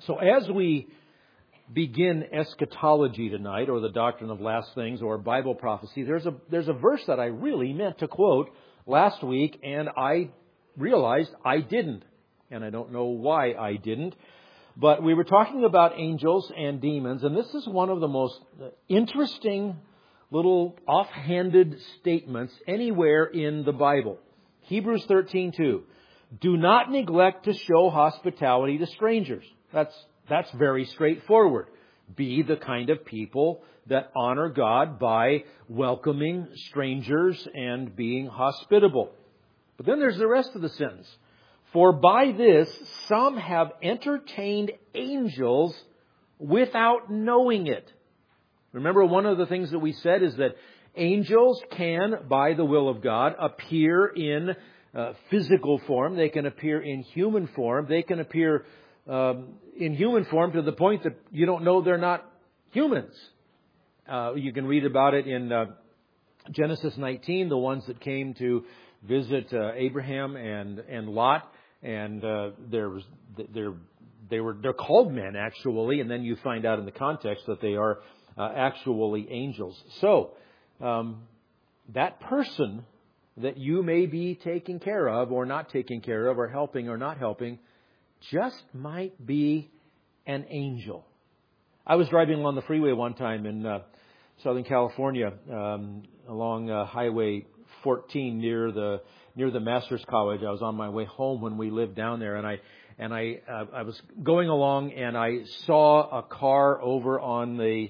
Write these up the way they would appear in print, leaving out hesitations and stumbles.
So as we begin eschatology tonight, or the doctrine of last things, or Bible prophecy, there's a verse that I really meant to quote last week, and I realized I didn't. And I don't know why I didn't. But we were talking about angels and demons, and this is one of the most interesting little offhanded statements anywhere in the Bible. Hebrews 13:2. Do not neglect to show hospitality to strangers. That's very straightforward. Be the kind of people that honor God by welcoming strangers and being hospitable. But then there's the rest of the sentence. For by this some have entertained angels without knowing it. Remember, one of the things that we said is that angels can, by the will of God, appear in physical form. They can appear in human form. They can appear in human form to the point that you don't know they're not humans. You can read about it in Genesis 19, the ones that came to visit Abraham and Lot, and they're called men actually, and then you find out in the context that they are actually angels. So that person that you may be taking care of or not taking care of, or helping or not helping, just might be an angel. I was driving along the freeway one time in Southern California, along Highway 14 near the Master's College. I was on my way home when we lived down there, and I was going along, and I saw a car over on the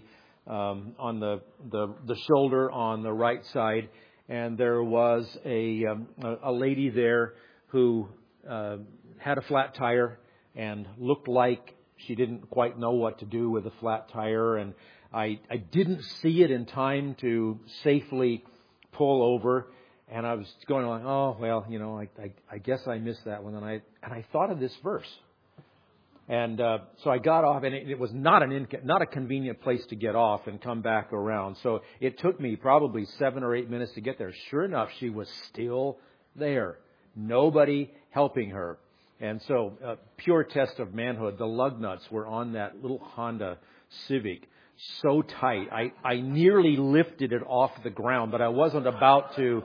shoulder on the right side, and there was a lady there who had a flat tire and looked like she didn't quite know what to do with a flat tire, and I didn't see it in time to safely pull over, and I was going along, oh well, I guess I missed that one, and I thought of this verse. And so I got off, and it was not a convenient place to get off and come back around. So it took me probably 7 or 8 minutes to get there. Sure enough, she was still there. Nobody helping her. And so, pure test of manhood, the lug nuts were on that little Honda Civic so tight. I nearly lifted it off the ground, but I wasn't about to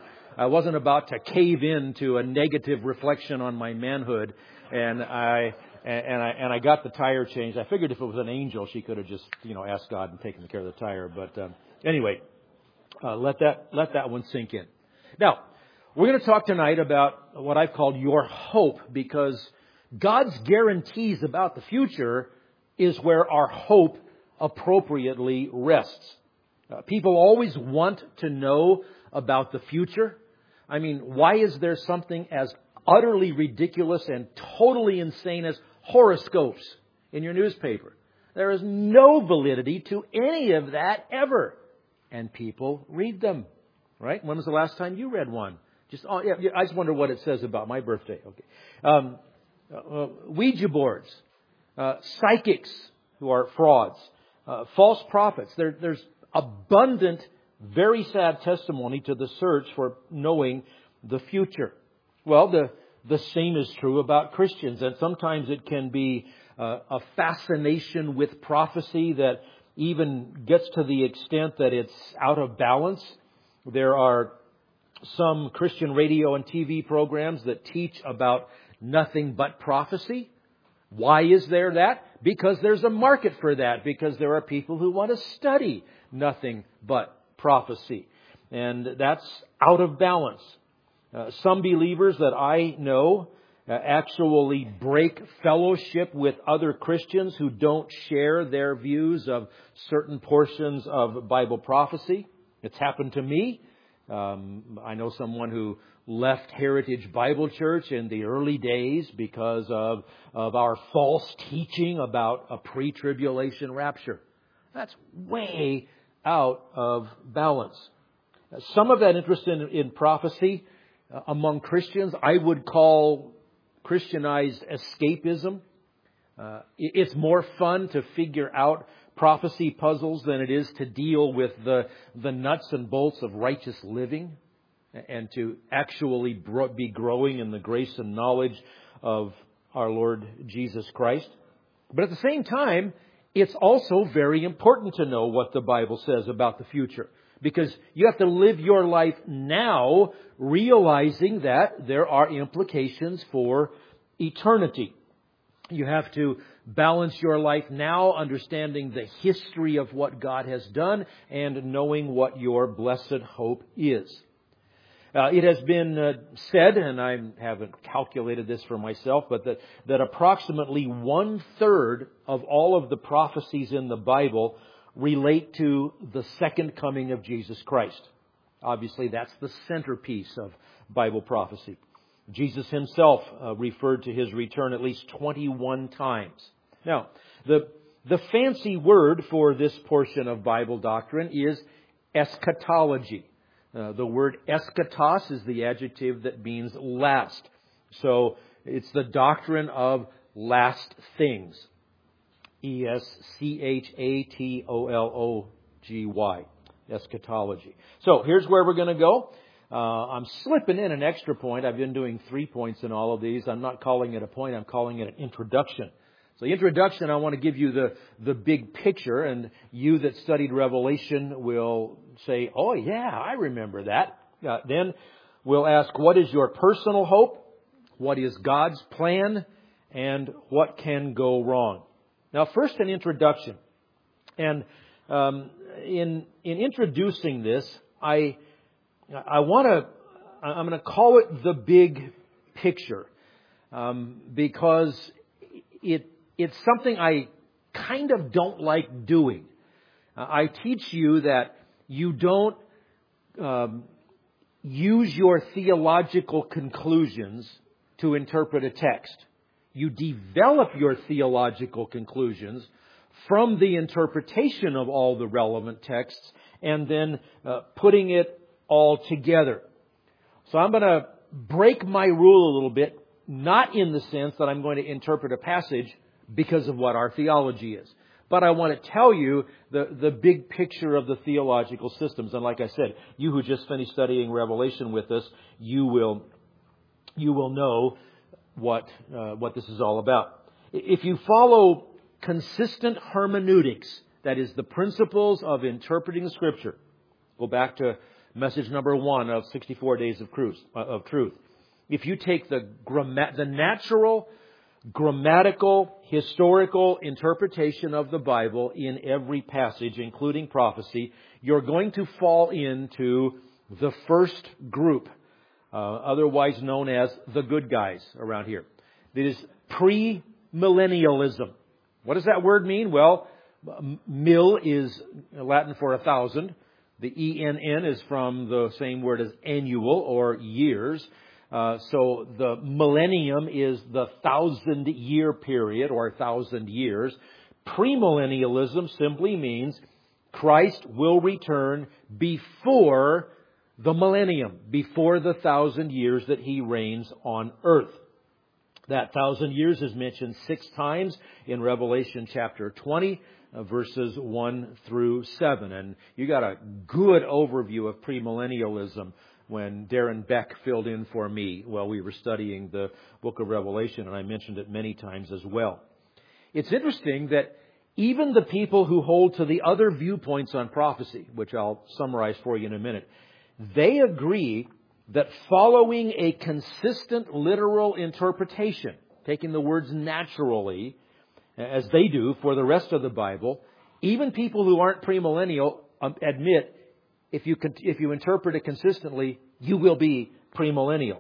cave in to a negative reflection on my manhood, and I got the tire changed. I figured if it was an angel, she could have just, asked God and taken care of the tire. But anyway, let that one sink in. Now, we're going to talk tonight about what I've called your hope, because God's guarantees about the future is where our hope appropriately rests. People always want to know about the future. I mean, why is there something as utterly ridiculous and totally insane as horoscopes in your newspaper? There is no validity to any of that ever. And people read them, right? When was the last time you read one? I just wonder what it says about my birthday. Okay. Ouija boards, psychics who are frauds, false prophets. There's abundant, very sad testimony to the search for knowing the future. Well, the same is true about Christians, and sometimes it can be a fascination with prophecy that even gets to the extent that it's out of balance. There are some Christian radio and TV programs that teach about nothing but prophecy. Why is there that? Because there's a market for that, because there are people who want to study nothing but prophecy. And that's out of balance. Some believers that I know actually break fellowship with other Christians who don't share their views of certain portions of Bible prophecy. It's happened to me. I know someone who left Heritage Bible Church in the early days because of our false teaching about a pre-tribulation rapture. That's way out of balance. Some of that interest in prophecy among Christians I would call Christianized escapism. It's more fun to figure out prophecy puzzles than it is to deal with the nuts and bolts of righteous living and to actually be growing in the grace and knowledge of our Lord Jesus Christ. But at the same time, it's also very important to know what the Bible says about the future. Because you have to live your life now realizing that there are implications for eternity. You have to balance your life now, understanding the history of what God has done and knowing what your blessed hope is. It has been said, and I haven't calculated this for myself, but that approximately 1/3 of all of the prophecies in the Bible relate to the second coming of Jesus Christ. Obviously, that's the centerpiece of Bible prophecy. Jesus himself referred to his return at least 21 times. Now, the fancy word for this portion of Bible doctrine is eschatology. The word eschatos is the adjective that means last. So it's the doctrine of last things. eschatology. Eschatology. So here's where we're going to go. I'm slipping in an extra point. I've been doing 3 points in all of these. I'm not calling it a point. I'm calling it an introduction. So the introduction, I want to give you the big picture, and you that studied Revelation will say, oh yeah, I remember that. Then we'll ask, what is your personal hope? What is God's plan? And what can go wrong? Now first, an introduction. And in introducing this, I'm going to call it the big picture, because it's something I kind of don't like doing. I teach you that you don't use your theological conclusions to interpret a text. You develop your theological conclusions from the interpretation of all the relevant texts and then putting it all together. So I'm going to break my rule a little bit, not in the sense that I'm going to interpret a passage because of what our theology is. But I want to tell you the big picture of the theological systems. And like I said, you who just finished studying Revelation with us, you will know what this is all about. If you follow consistent hermeneutics, that is the principles of interpreting the Scripture, go back to message number 1 of 64 Days of Truth. If you take the natural, grammatical, historical interpretation of the Bible in every passage, including prophecy, you're going to fall into the first group, otherwise known as the good guys around here. It is premillennialism. What does that word mean? Well, mil is Latin for 1,000. The ENN is from the same word as annual or years. So the millennium is the 1,000-year period or 1,000 years. Premillennialism simply means Christ will return before the millennium, before the 1,000 years that He reigns on earth. That 1,000 years is mentioned 6 times in Revelation chapter 20, verses 1 through 7. And you got a good overview of premillennialism when Darren Beck filled in for me while we were studying the book of Revelation, and I mentioned it many times as well. It's interesting that even the people who hold to the other viewpoints on prophecy, which I'll summarize for you in a minute, they agree that following a consistent literal interpretation, taking the words naturally, as they do for the rest of the Bible, even people who aren't premillennial admit if you interpret it consistently, you will be premillennial.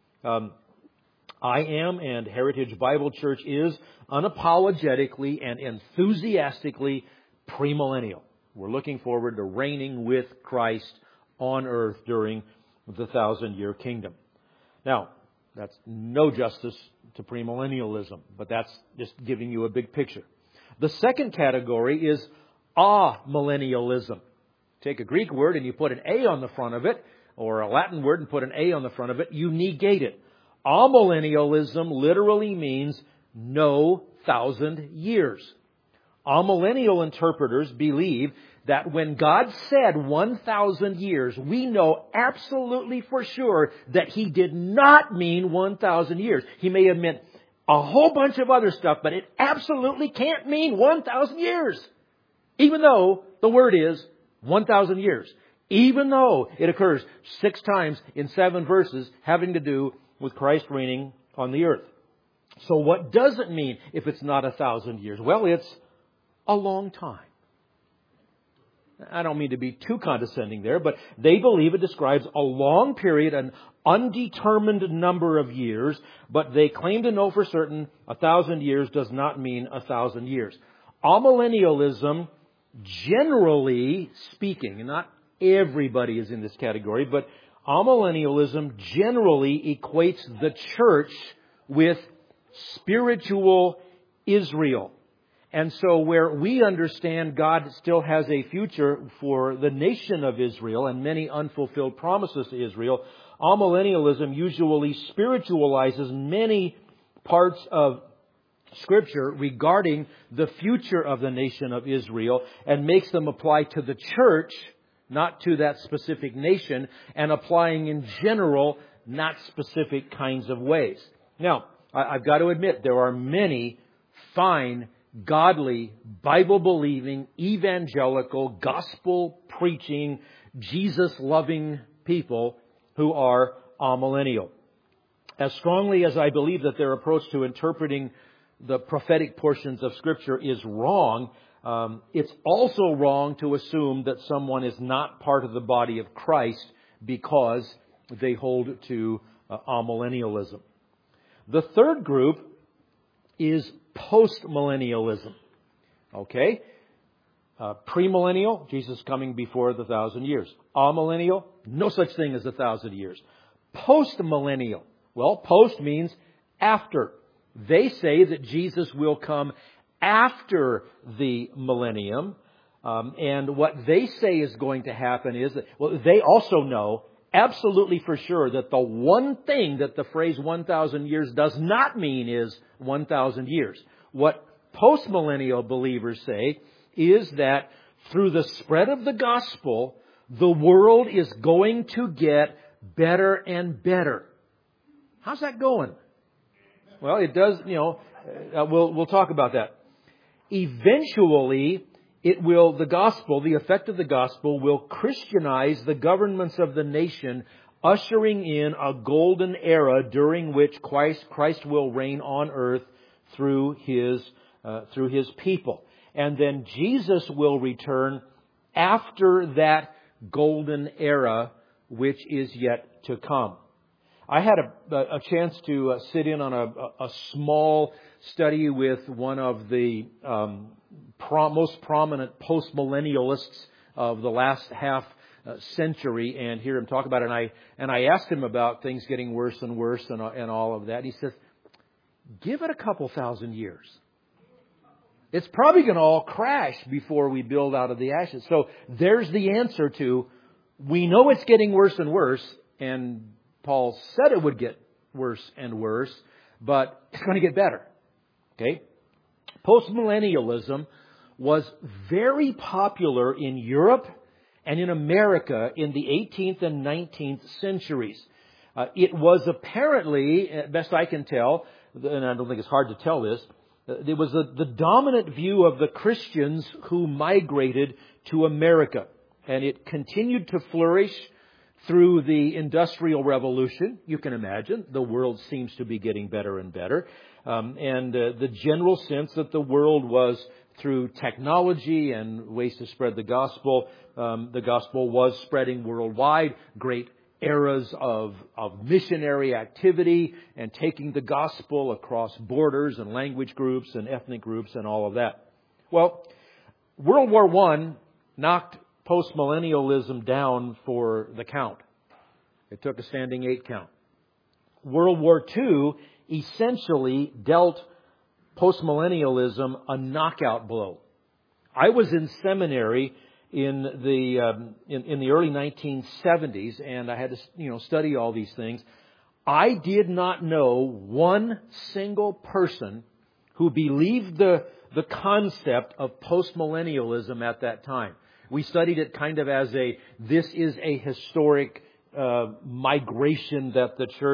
I am, and Heritage Bible Church is, unapologetically and enthusiastically premillennial. We're looking forward to reigning with Christ on earth during the 1,000-year kingdom. Now, that's no justice to premillennialism, but that's just giving you a big picture. The second category is amillennialism. Take a Greek word and you put an A on the front of it, or a Latin word and put an A on the front of it, you negate it. Amillennialism literally means no 1,000 years. Amillennial interpreters believe that when God said 1,000 years, we know absolutely for sure that He did not mean 1,000 years. He may have meant a whole bunch of other stuff, but it absolutely can't mean 1,000 years. Even though the word is 1,000 years. Even though it occurs 6 times in 7 verses having to do with Christ reigning on the earth. So what does it mean if it's not 1,000 years? Well, it's a long time. I don't mean to be too condescending there, but they believe it describes a long period, an undetermined number of years, but they claim to know for certain 1,000 years does not mean 1,000 years. Amillennialism, generally speaking, and not everybody is in this category, but amillennialism generally equates the church with spiritual Israel. And so where we understand God still has a future for the nation of Israel and many unfulfilled promises to Israel, amillennialism usually spiritualizes many parts of Scripture regarding the future of the nation of Israel and makes them apply to the church, not to that specific nation, and applying in general, not specific kinds of ways. Now, I've got to admit, there are many fine, godly, Bible-believing, evangelical, gospel-preaching, Jesus-loving people who are amillennial. As strongly as I believe that their approach to interpreting the prophetic portions of Scripture is wrong, it's also wrong to assume that someone is not part of the body of Christ because they hold to amillennialism. The third group is postmillennialism. Okay? Premillennial, Jesus coming before the 1,000 years. Amillennial, no such thing as 1,000 years. Postmillennial. Well, post means after. They say that Jesus will come after the millennium. And what they say is going to happen is that, well, they also know absolutely for sure that the one thing that the phrase 1,000 years does not mean is 1,000 years. What postmillennial believers say is that through the spread of the gospel, the world is going to get better and better. How's that going? Well, it does, we'll talk about that. Eventually, the effect of the gospel will Christianize the governments of the nation, ushering in a golden era during which Christ will reign on earth through His people. And then Jesus will return after that golden era, which is yet to come. I had a chance to sit in on a small study with one of the most prominent postmillennialists of the last half century, and hear him talk about it. And I asked him about things getting worse and worse and all of that. He says, "Give it a couple thousand years. It's probably going to all crash before we build out of the ashes." So there's the answer to, we know it's getting worse and worse, and Paul said it would get worse and worse, but it's going to get better. Okay? Postmillennialism was very popular in Europe and in America in the 18th and 19th centuries. It was apparently, best I can tell, and I don't think it's hard to tell this, it was the dominant view of the Christians who migrated to America. And it continued to flourish through the Industrial Revolution. You can imagine, the world seems to be getting better and better. And the general sense that the world was, through technology and ways to spread the gospel was spreading worldwide. Great eras of missionary activity and taking the gospel across borders and language groups and ethnic groups and all of that. Well, World War I knocked postmillennialism down for the count. It took a standing 8 count. World War II essentially dealt postmillennialism a knockout blow. I was in seminary in the early 1970s, and I had to study all these things. I did not know one single person who believed the concept of postmillennialism at that time. We studied it kind of as this is a historic migration that the church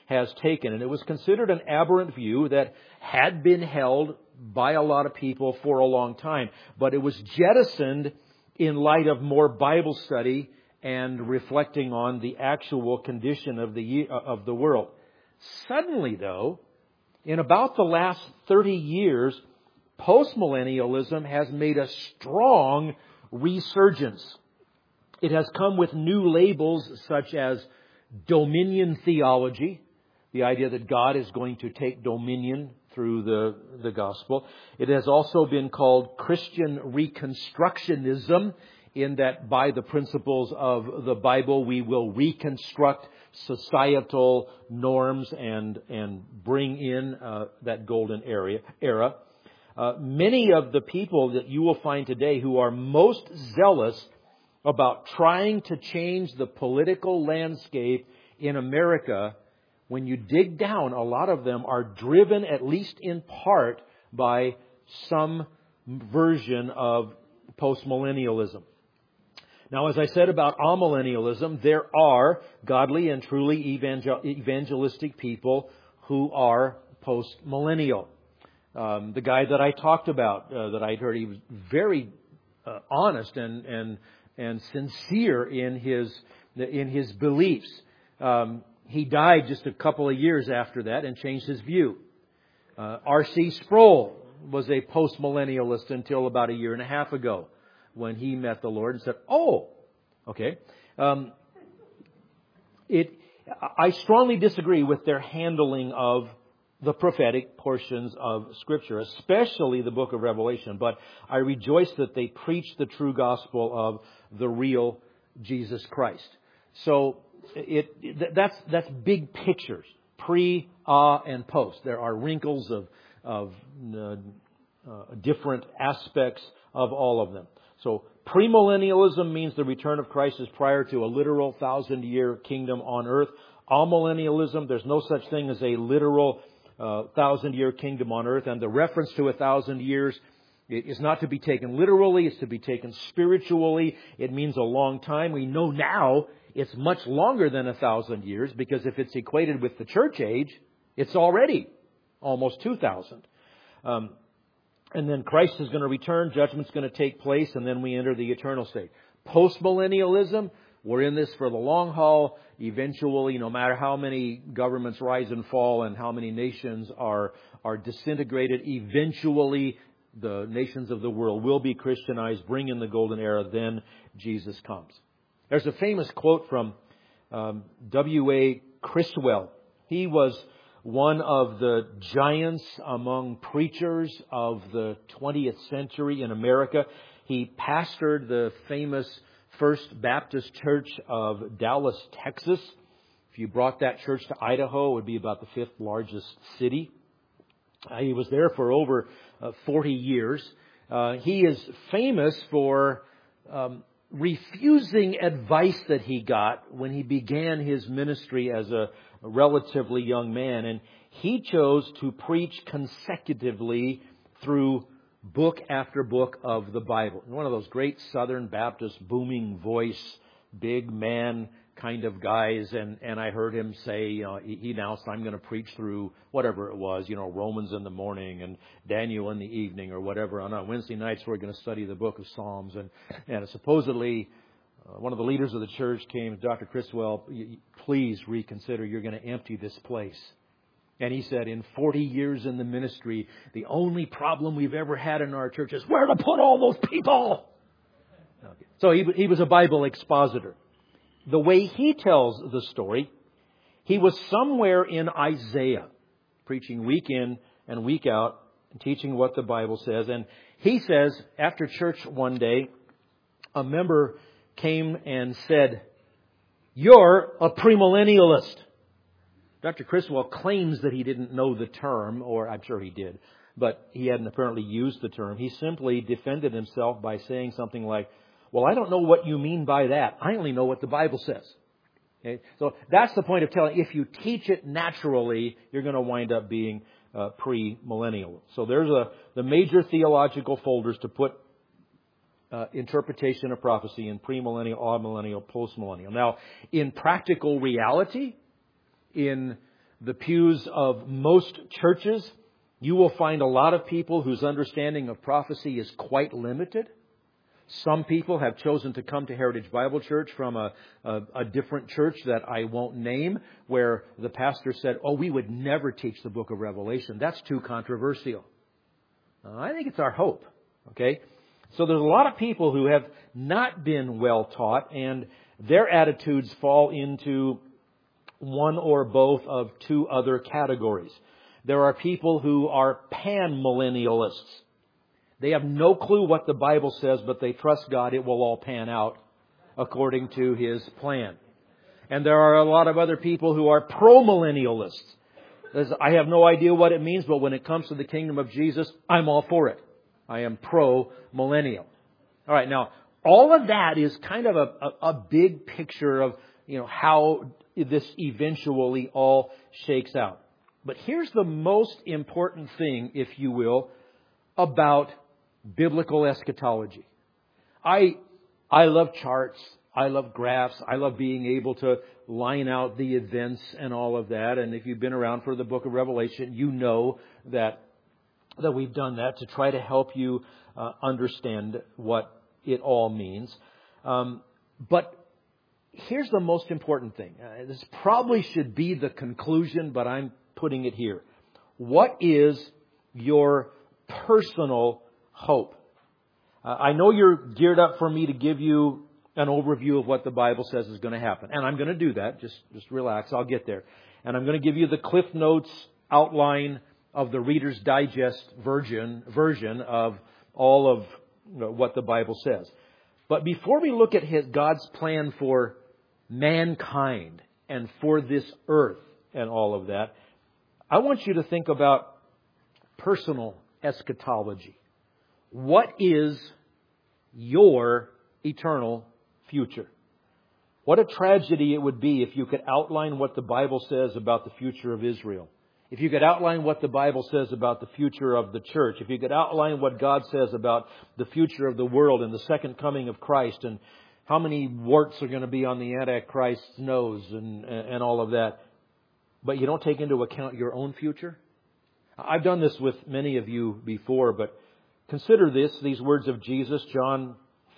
has taken. And it was considered an aberrant view that had been held by a lot of people for a long time. But it was jettisoned in light of more Bible study and reflecting on the actual condition of the world. Suddenly, though, in about the last 30 years, postmillennialism has made a strong resurgence. It has come with new labels such as dominion theology, the idea that God is going to take dominion through the gospel. It has also been called Christian Reconstructionism, in that by the principles of the Bible we will reconstruct societal norms and bring in that golden era. Many of the people that you will find today who are most zealous about trying to change the political landscape in America, when you dig down, a lot of them are driven, at least in part, by some version of postmillennialism. Now, as I said about amillennialism, there are godly and truly evangelistic people who are postmillennial. The guy that I talked about, that I'd heard, he was very honest and sincere in his beliefs. He died just a couple of years after that and changed his view. R.C. Sproul was a postmillennialist until about a year and a half ago, when he met the Lord and said, "Oh, okay." I strongly disagree with their handling of the prophetic portions of Scripture, especially the book of Revelation. But I rejoice that they preach the true gospel of the real Jesus Christ. So that's big pictures, pre, and post. There are wrinkles of different aspects of all of them. So premillennialism means the return of Christ is prior to a literal 1,000-year kingdom on earth. Amillennialism, there's no such thing as a literal 1,000-year kingdom on earth. And the reference to 1,000 years is not to be taken literally. It's to be taken spiritually. It means a long time. We know now it's much longer than 1,000 years, because if it's equated with the church age, it's already almost 2,000. And then Christ is going to return, judgment's going to take place, and then we enter the eternal state. Postmillennialism, we're in this for the long haul. Eventually, no matter how many governments rise and fall and how many nations are disintegrated, eventually the nations of the world will be Christianized, bring in the golden era, then Jesus comes. There's a famous quote from W.A. Criswell. He was one of the giants among preachers of the 20th century in America. He pastored the famous First Baptist Church of Dallas, Texas. If you brought that church to Idaho, it would be about the 5th largest city. He was there for over 40 years. He is famous for refusing advice that he got when he began his ministry as a relatively young man. And he chose to preach consecutively through book after book of the Bible. One of those great Southern Baptist booming voice, big man kind of guys. And I heard him say, he announced, "I'm going to preach through," whatever it was, Romans in the morning and Daniel in the evening or whatever. On Wednesday nights, we're going to study the book of Psalms. And supposedly, one of the leaders of the church came, "Dr. Criswell, please reconsider. You're going to empty this place." And he said, "In 40 years in the ministry, the only problem we've ever had in our church is where to put all those people." Okay. So he was a Bible expositor. The way he tells the story, he was somewhere in Isaiah, preaching week in and week out, and teaching what the Bible says. And he says, after church one day, a member came and said, "You're a premillennialist." Dr. Criswell claims that he didn't know the term, or I'm sure he did, but he hadn't apparently used the term. He simply defended himself by saying something like, "Well, I don't know what you mean by that. I only know what the Bible says." Okay? So that's the point of telling. If you teach it naturally, you're going to wind up being pre-millennial. So there's the major theological folders to put interpretation of prophecy in premillennial, amillennial, postmillennial. Now, in practical reality, in the pews of most churches, you will find a lot of people whose understanding of prophecy is quite limited. Some people have chosen to come to Heritage Bible Church from a different church that I won't name, where the pastor said, we would never teach the book of Revelation. That's too controversial. I think it's our hope. Okay? So there's a lot of people who have not been well taught, and their attitudes fall into one or both of two other categories. There are people who are pan-millennialists. They have no clue what the Bible says, but they trust God it will all pan out according to His plan. And there are a lot of other people who are pro-millennialists. I have no idea what it means, but when it comes to the kingdom of Jesus, I'm all for it. I am pro-millennial. All right, now, all of that is kind of a big picture of, how this eventually all shakes out. But here's the most important thing, if you will, about biblical eschatology. I love charts. I love graphs. I love being able to line out the events and all of that. And if you've been around for the book of Revelation, you know that we've done that to try to help you understand what it all means. But here's the most important thing. This probably should be the conclusion, but I'm putting it here. What is your personal hope? I know you're geared up for me to give you an overview of what the Bible says is going to happen. And I'm going to do that. Just relax. I'll get there. And I'm going to give you the Cliff Notes outline of the Reader's Digest version of all of what the Bible says. But before we look at God's plan for mankind and for this earth and all of that, I want you to think about personal eschatology. What is your eternal future? What a tragedy it would be if you could outline what the Bible says about the future of Israel. If you could outline what the Bible says about the future of the church. If you could outline what God says about the future of the world and the second coming of Christ and how many warts are going to be on the Antichrist's nose and all of that. But you don't take into account your own future? I've done this with many of you before, but consider these words of Jesus, John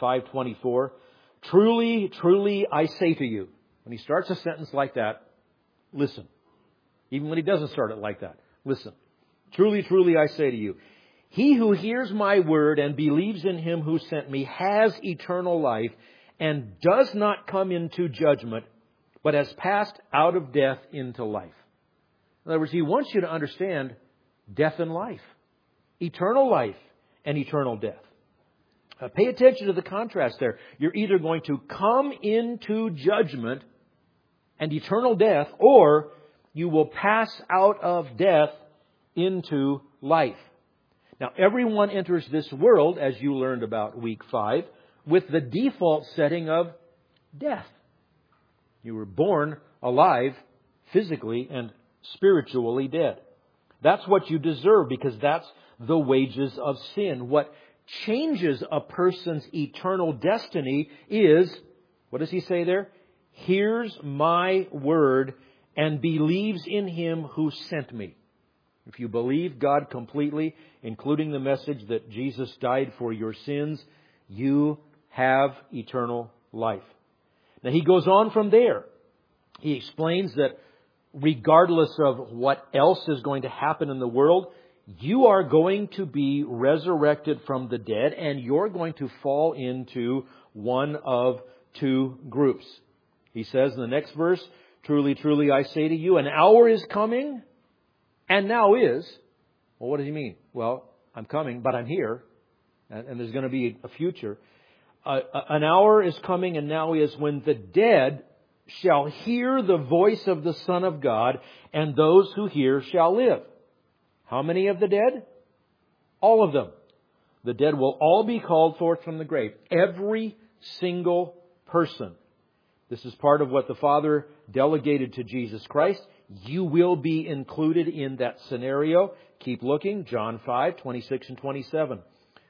5:24. Truly, truly, I say to you. When he starts a sentence like that, listen. Even when he doesn't start it like that, listen. Truly, truly, I say to you. He who hears my word and believes in him who sent me has eternal life and does not come into judgment, but has passed out of death into life. In other words, he wants you to understand death and life. Eternal life and eternal death. Pay attention to the contrast there. You're either going to come into judgment and eternal death, or you will pass out of death into life. Now, everyone enters this world, as you learned about week 5, with the default setting of death. You were born alive, physically and spiritually dead. That's what you deserve, because that's the wages of sin. What changes a person's eternal destiny is, what does he say there? Hears my word and believes in him who sent me. If you believe God completely, including the message that Jesus died for your sins, you have eternal life. Now he goes on from there. He explains that regardless of what else is going to happen in the world, you are going to be resurrected from the dead, and you're going to fall into one of two groups. He says in the next verse, truly, truly, I say to you, an hour is coming, and now is. Well, what does he mean? Well, I'm coming, but I'm here, and there's going to be a future. An hour is coming, and now is, when the dead shall hear the voice of the Son of God, and those who hear shall live. How many of the dead? All of them. The dead will all be called forth from the grave. Every single person. This is part of what the Father delegated to Jesus Christ. You will be included in that scenario. Keep looking. John 5:26 and 27.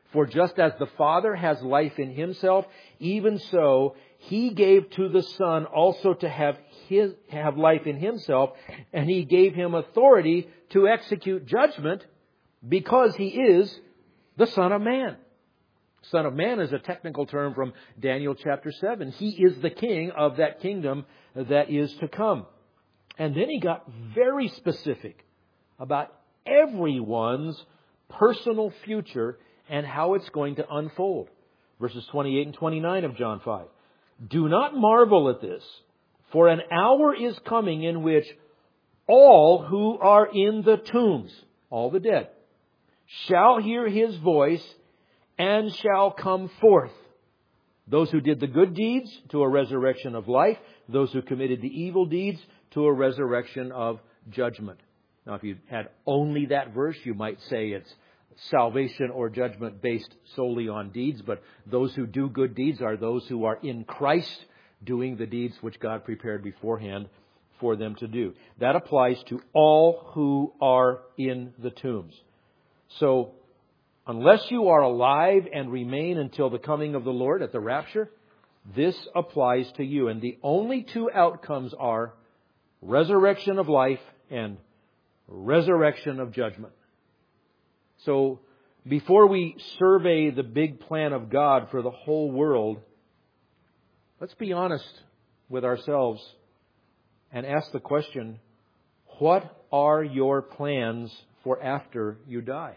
For just as the Father has life in Himself, even so He gave to the Son also to have life in Himself, and He gave Him authority to execute judgment because He is the Son of Man. Son of Man is a technical term from Daniel chapter 7. He is the King of that kingdom that is to come. And then He got very specific about everyone's personal future and how it's going to unfold. Verses 28 and 29 of John 5. Do not marvel at this, for an hour is coming in which all who are in the tombs, all the dead, shall hear His voice and shall come forth. Those who did the good deeds to a resurrection of life, those who committed the evil deeds to a resurrection of judgment. Now, if you had only that verse, you might say it's salvation or judgment based solely on deeds, but those who do good deeds are those who are in Christ doing the deeds which God prepared beforehand for them to do. That applies to all who are in the tombs. So, unless you are alive and remain until the coming of the Lord at the rapture, this applies to you. And the only two outcomes are resurrection of life and resurrection of judgment. So, before we survey the big plan of God for the whole world, let's be honest with ourselves and ask the question, what are your plans for after you die?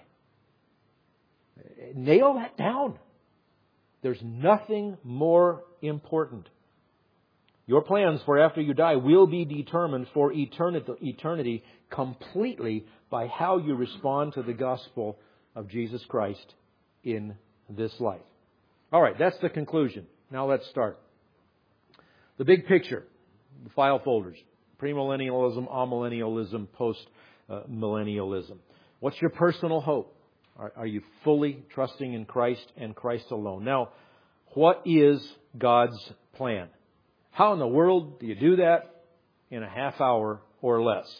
Nail that down. There's nothing more important. Your plans for after you die will be determined for eternity completely by how you respond to the gospel of Jesus Christ in this life. All right, that's the conclusion. Now let's start. The big picture, the file folders, premillennialism, amillennialism, post-millennialism. What's your personal hope? Are you fully trusting in Christ and Christ alone? Now, what is God's plan? How in the world do you do that in a half hour or less?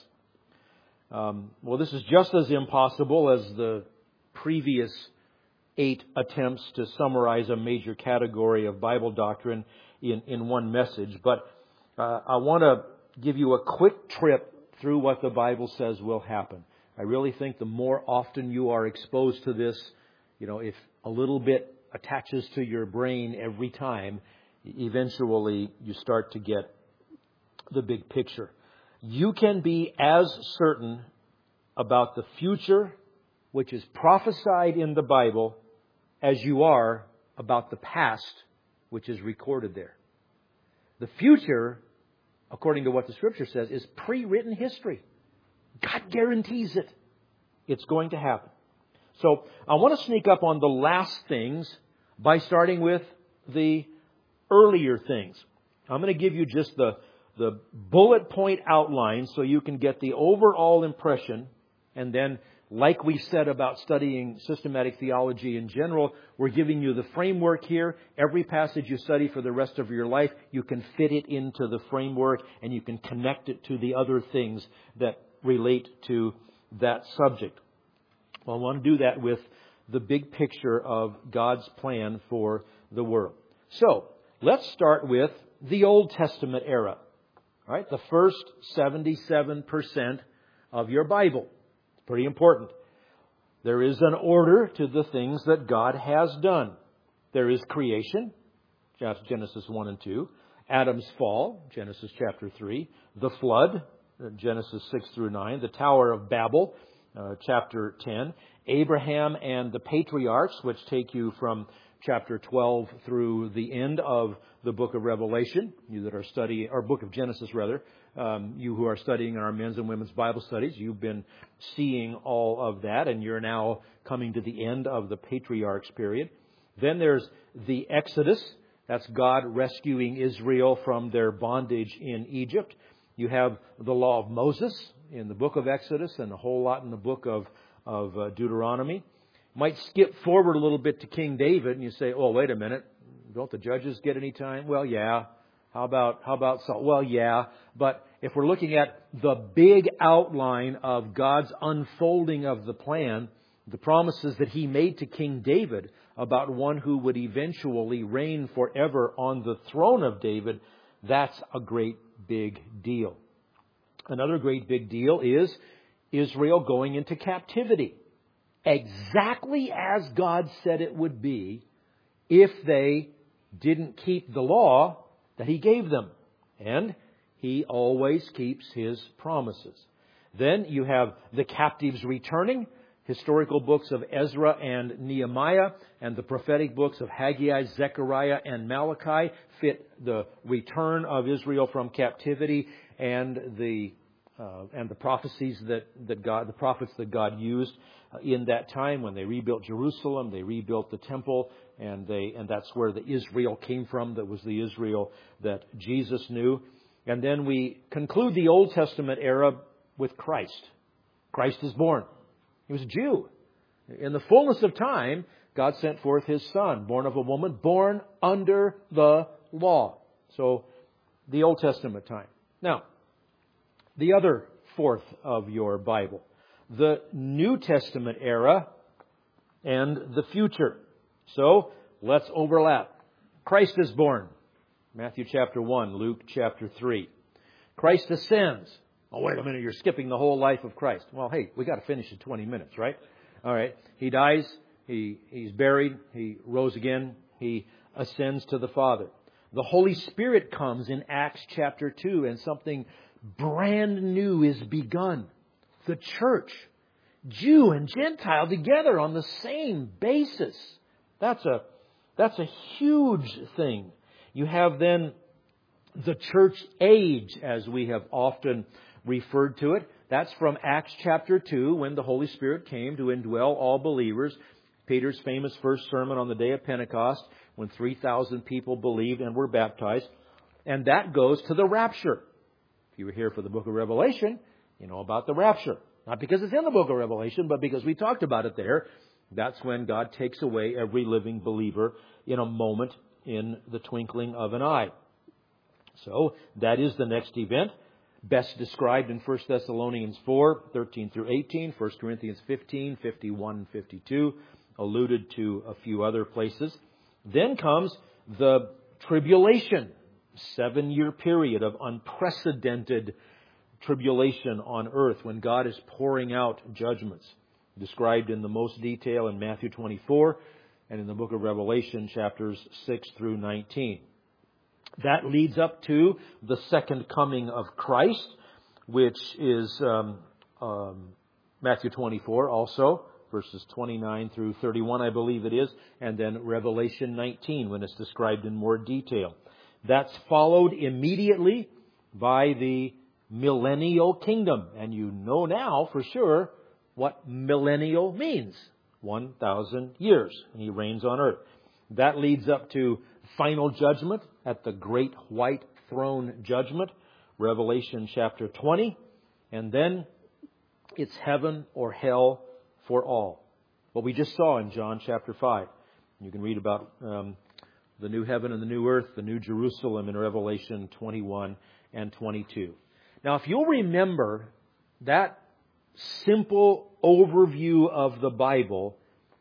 Well, this is just as impossible as the previous 8 attempts to summarize a major category of Bible doctrine in one message. But I want to give you a quick trip through what the Bible says will happen. I really think the more often you are exposed to this, if a little bit attaches to your brain every time, eventually you start to get the big picture. You can be as certain about the future, which is prophesied in the Bible, as you are about the past, which is recorded there. The future, according to what the Scripture says, is pre-written history. God guarantees it. It's going to happen. So I want to sneak up on the last things by starting with the earlier things. I'm going to give you just the bullet point outline so you can get the overall impression. And then, like we said about studying systematic theology in general, we're giving you the framework here. Every passage you study for the rest of your life, you can fit it into the framework and you can connect it to the other things that relate to that subject. Well, I want to do that with the big picture of God's plan for the world. So, let's start with the Old Testament era. All right, the first 77% of your Bible. It's pretty important. There is an order to the things that God has done. There is creation, Genesis 1 and 2. Adam's fall, Genesis chapter 3. The flood, Genesis 6 through 9. The Tower of Babel, chapter 10. Abraham and the patriarchs, which take you from chapter 12 through the end of the book of Revelation. You that are studying, or book of Genesis rather, you who are studying in our men's and women's Bible studies, you've been seeing all of that, and you're now coming to the end of the patriarchs period. Then there's the Exodus. That's God rescuing Israel from their bondage in Egypt. You have the law of Moses in the book of Exodus and a whole lot in the book of Deuteronomy. Might skip forward a little bit to King David and you say, oh, wait a minute. Don't the judges get any time? Well, yeah. How about Saul? Well, yeah. But if we're looking at the big outline of God's unfolding of the plan, the promises that He made to King David about one who would eventually reign forever on the throne of David, that's a great big deal. Another great big deal is Israel going into captivity. Exactly as God said it would be if they didn't keep the law that He gave them. And He always keeps His promises. Then you have the captives returning. Historical books of Ezra and Nehemiah and the prophetic books of Haggai, Zechariah, and Malachi fit the return of Israel from captivity and the prophecies that God, the prophets that God used in that time when they rebuilt Jerusalem, they rebuilt the temple, and that's where the Israel came from. That was the Israel that Jesus knew. And then we conclude the Old Testament era with Christ. Christ is born. He was a Jew. In the fullness of time, God sent forth His Son, born of a woman, born under the law. So, the Old Testament time. Now, the other fourth of your Bible, the New Testament era and the future. So, let's overlap. Christ is born. Matthew chapter 1, Luke chapter 3. Christ ascends. Oh, wait a minute, you're skipping the whole life of Christ. Well, hey, we got to finish in 20 minutes, right? All right. He dies. He's buried. He rose again. He ascends to the Father. The Holy Spirit comes in Acts chapter 2, and something brand new is begun. The church, Jew and Gentile together on the same basis. That's a huge thing. You have then the church age, as we have often referred to it. That's from Acts chapter 2, when the Holy Spirit came to indwell all believers. Peter's famous first sermon on the day of Pentecost, when 3,000 people believed and were baptized. And that goes to the rapture. If you were here for the book of Revelation, you know about the rapture. Not because it's in the book of Revelation, but because we talked about it there. That's when God takes away every living believer in a moment, in the twinkling of an eye. So, that is the next event. Best described in 1 Thessalonians 4, 13 through 18, 1 Corinthians 15, 51 and 52, alluded to a few other places. Then comes the tribulation, 7-year period of unprecedented tribulation on earth when God is pouring out judgments, described in the most detail in Matthew 24 and in the book of Revelation, chapters 6 through 19. That leads up to the second coming of Christ, which is Matthew 24 also, verses 29 through 31, I believe it is, and then Revelation 19, when it's described in more detail. That's followed immediately by the millennial kingdom. And you know now for sure what millennial means. 1,000 years. And He reigns on earth. That leads up to final judgment at the great white throne judgment, Revelation chapter 20. And then it's heaven or hell for all. What we just saw in John chapter 5. You can read about the new heaven and the new earth, the new Jerusalem in Revelation 21 and 22. Now, if you'll remember that simple overview of the Bible,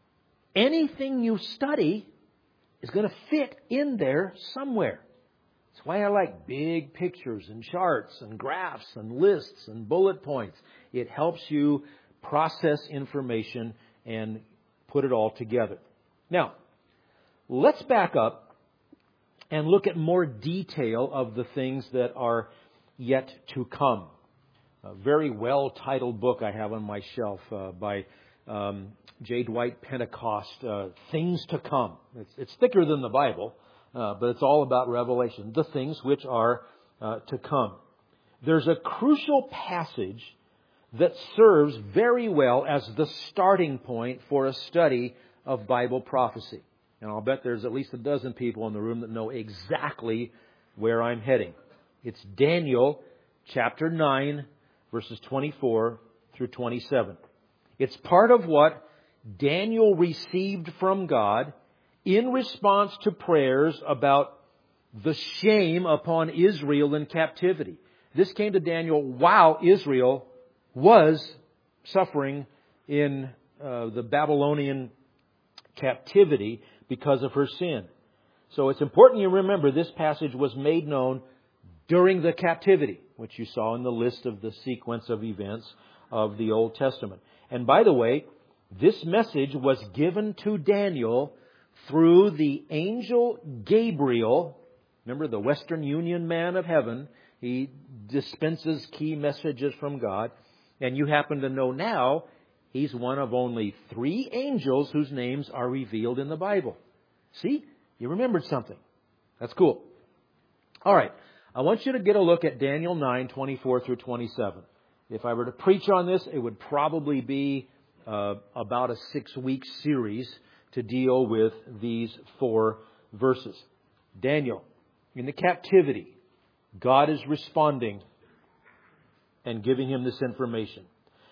anything you study is going to fit in there somewhere. That's why I like big pictures and charts and graphs and lists and bullet points. It helps you process information and put it all together. Now, let's back up and look at more detail of the things that are yet to come. A very well-titled book I have on my shelf by J. Dwight Pentecost, Things to Come. It's thicker than the Bible, but it's all about Revelation, the things which are to come. There's a crucial passage that serves very well as the starting point for a study of Bible prophecy. And I'll bet there's at least a dozen people in the room that know exactly where I'm heading. It's Daniel chapter 9, verses 24 through 27. It's part of what Daniel received from God in response to prayers about the shame upon Israel in captivity. This came to Daniel while Israel was suffering in the Babylonian captivity because of her sin. So it's important you remember this passage was made known during the captivity, which you saw in the list of the sequence of events of the Old Testament. And by the way, this message was given to Daniel through the angel Gabriel. Remember, the Western Union man of heaven. He dispenses key messages from God. And you happen to know now he's one of only 3 angels whose names are revealed in the Bible. See? You remembered something. That's cool. All right. I want you to get a look at Daniel 9, 24 through 27. If I were to preach on this, it would probably be about a 6-week series to deal with these 4 verses. Daniel, in the captivity, God is responding and giving him this information.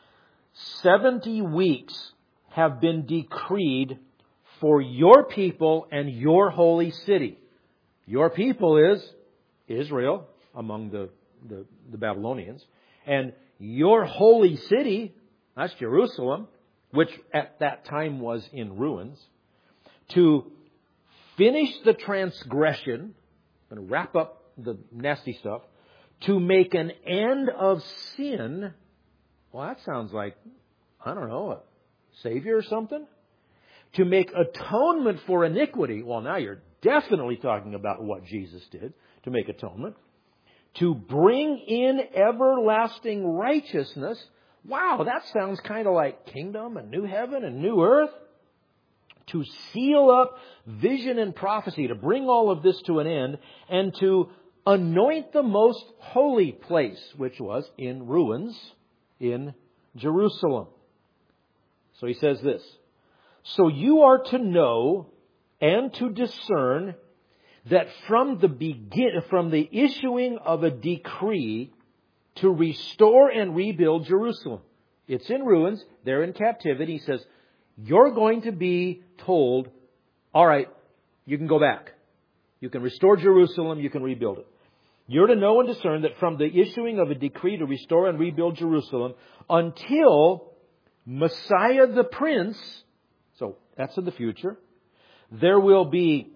70 weeks have been decreed for your people and your holy city. Your people is Israel among the Babylonians. And your holy city, that's Jerusalem, which at that time was in ruins, to finish the transgression, and wrap up the nasty stuff, to make an end of sin. Well, that sounds like, I don't know, a savior or something? To make atonement for iniquity. Well, now you're definitely talking about what Jesus did to make atonement. To bring in everlasting righteousness. Wow, that sounds kind of like kingdom and new heaven and new earth. To seal up vision and prophecy, to bring all of this to an end, and to anoint the most holy place, which was in ruins in Jerusalem. So he says this. So you are to know and to discern that from the issuing of a decree to restore and rebuild Jerusalem. It's in ruins. They're in captivity. He says, you're going to be told, all right, you can go back. You can restore Jerusalem. You can rebuild it. You're to know and discern that from the issuing of a decree to restore and rebuild Jerusalem until Messiah the Prince, so that's in the future, there will be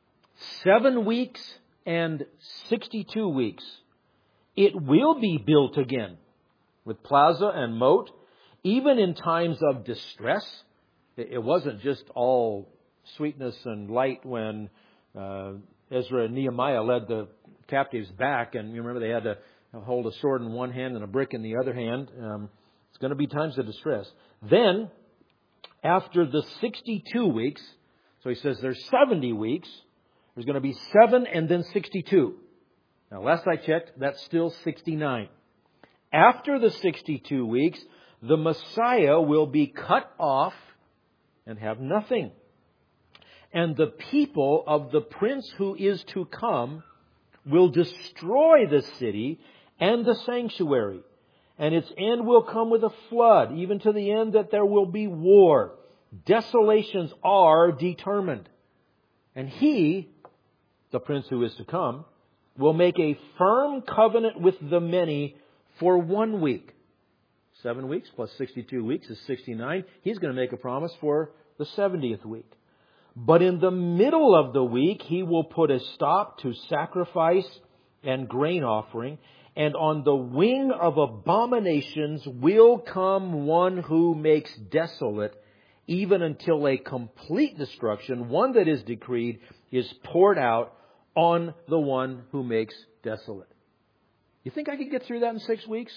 7 weeks and 62 weeks. It will be built again with plaza and moat, even in times of distress. It wasn't just all sweetness and light when Ezra and Nehemiah led the captives back. And you remember they had to hold a sword in one hand and a brick in the other hand. It's going to be times of distress. Then, after the 62 weeks, so he says there's 70 weeks, there's going to be 7 and then 62. Now, last I checked, that's still 69. After the 62 weeks, the Messiah will be cut off and have nothing. And the people of the prince who is to come will destroy the city and the sanctuary. And its end will come with a flood, even to the end that there will be war. Desolations are determined. And he, the prince who is to come, will make a firm covenant with the many for 1 week. 7 weeks plus 62 weeks is 69. He's going to make a promise for the 70th week. But in the middle of the week, he will put a stop to sacrifice and grain offering. And on the wing of abominations will come one who makes desolate, even until a complete destruction, one that is decreed, is poured out on the one who makes desolate. You think I could get through that in 6 weeks?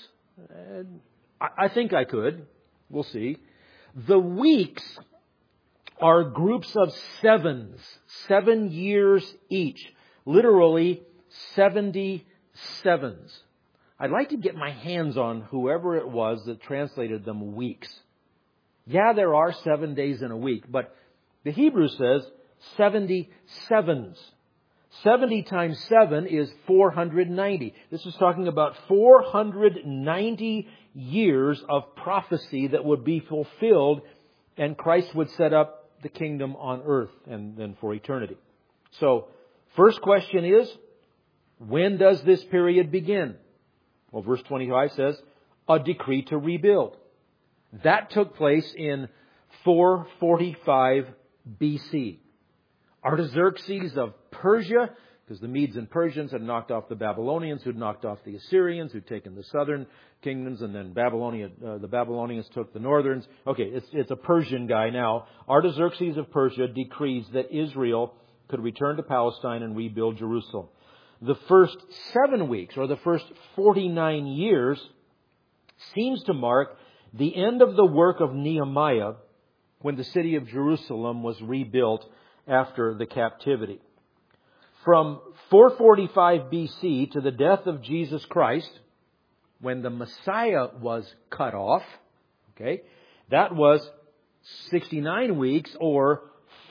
I think I could. We'll see. The weeks are groups of sevens, 7 years each. Literally 70 sevens. I'd like to get my hands on whoever it was that translated them weeks. Yeah, there are 7 days in a week, but the Hebrew says 70 sevens. 70 times 7 is 490. This is talking about 490 years of prophecy that would be fulfilled, and Christ would set up the kingdom on earth and then for eternity. So, first question is, when does this period begin? Well, verse 25 says, a decree to rebuild. That took place in 445 BC. Artaxerxes of Persia, because the Medes and Persians had knocked off the Babylonians, who'd knocked off the Assyrians, who'd taken the southern kingdoms, and then the Babylonians took the northerns. Okay, it's a Persian guy now. Artaxerxes of Persia decrees that Israel could return to Palestine and rebuild Jerusalem. The first 7 weeks, or the first 49 years, seems to mark the end of the work of Nehemiah when the city of Jerusalem was rebuilt after the captivity. From 445 BC to the death of Jesus Christ, when the Messiah was cut off, okay, that was 69 weeks or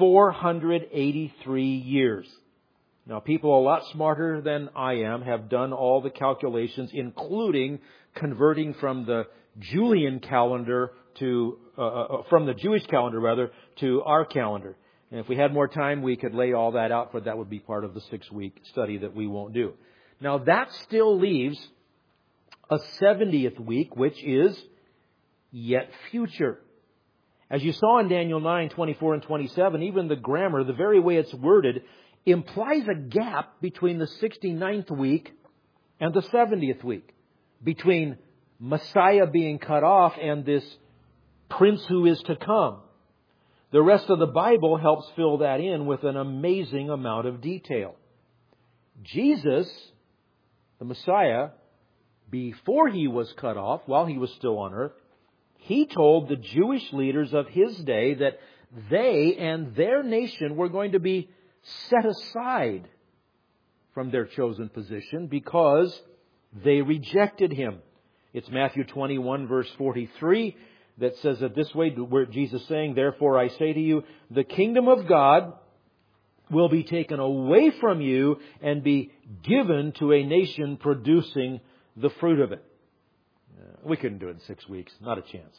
483 years. Now, people a lot smarter than I am have done all the calculations, including converting from the Julian calendar from the Jewish calendar rather to our calendar. And if we had more time, we could lay all that out, but that would be part of the 6-week study that we won't do. Now, that still leaves a 70th week, which is yet future. As you saw in Daniel 9, 24 and 27, even the grammar, the very way it's worded, implies a gap between the 69th week and the 70th week, between Messiah being cut off and this Prince who is to come. The rest of the Bible helps fill that in with an amazing amount of detail. Jesus, the Messiah, before He was cut off, while He was still on earth, He told the Jewish leaders of His day that they and their nation were going to be set aside from their chosen position because they rejected Him. It's Matthew 21, verse 43, that says it this way, where Jesus is saying, "Therefore I say to you, the kingdom of God will be taken away from you and be given to a nation producing the fruit of it." We couldn't do it in 6 weeks. Not a chance.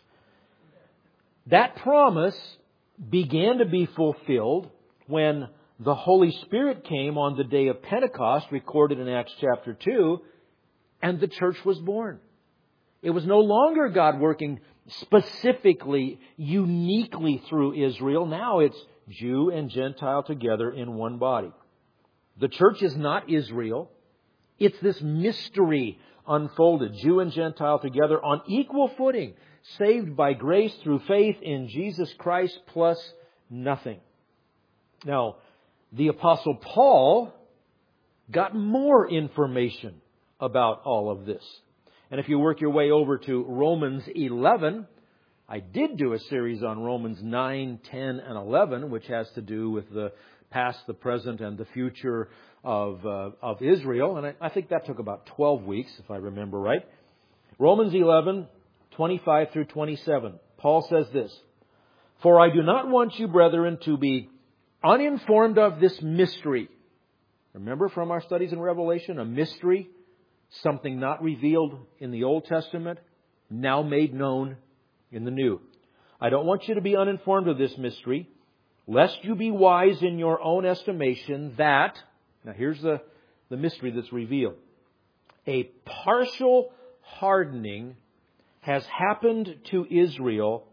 That promise began to be fulfilled when the Holy Spirit came on the day of Pentecost, recorded in Acts chapter 2, and the church was born. It was no longer God working specifically, uniquely through Israel. Now it's Jew and Gentile together in one body. The church is not Israel. It's this mystery unfolded. Jew and Gentile together on equal footing, saved by grace through faith in Jesus Christ plus nothing. Now, the Apostle Paul got more information about all of this. And if you work your way over to Romans 11, I did do a series on Romans 9, 10, and 11, which has to do with the past, the present, and the future of Israel. And I think that took about 12 weeks, if I remember right. Romans 11, 25 through 27. Paul says this, "For I do not want you, brethren, to be uninformed of this mystery." Remember from our studies in Revelation, a mystery, something not revealed in the Old Testament, now made known in the New. "I don't want you to be uninformed of this mystery, lest you be wise in your own estimation that," now here's the mystery that's revealed, "a partial hardening has happened to Israel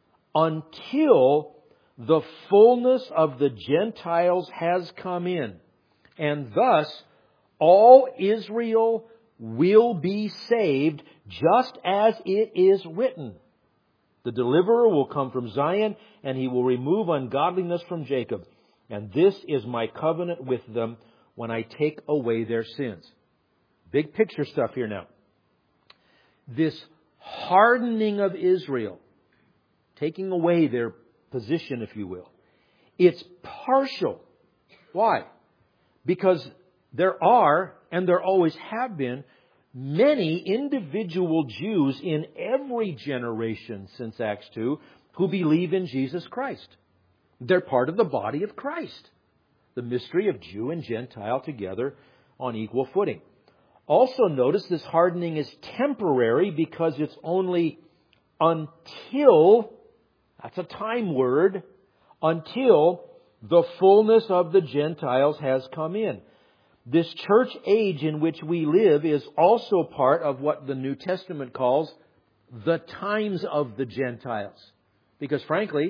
until the fullness of the Gentiles has come in, and thus all Israel will be saved, just as it is written. The deliverer will come from Zion, and He will remove ungodliness from Jacob. And this is my covenant with them when I take away their sins." Big picture stuff here now. This hardening of Israel, taking away their position, if you will, it's partial. Why? Because there are, and there always have been, many individual Jews in every generation since Acts 2 who believe in Jesus Christ. They're part of the body of Christ. The mystery of Jew and Gentile together on equal footing. Also notice this hardening is temporary because it's only until, that's a time word, until the fullness of the Gentiles has come in. This church age in which we live is also part of what the New Testament calls the times of the Gentiles. Because frankly,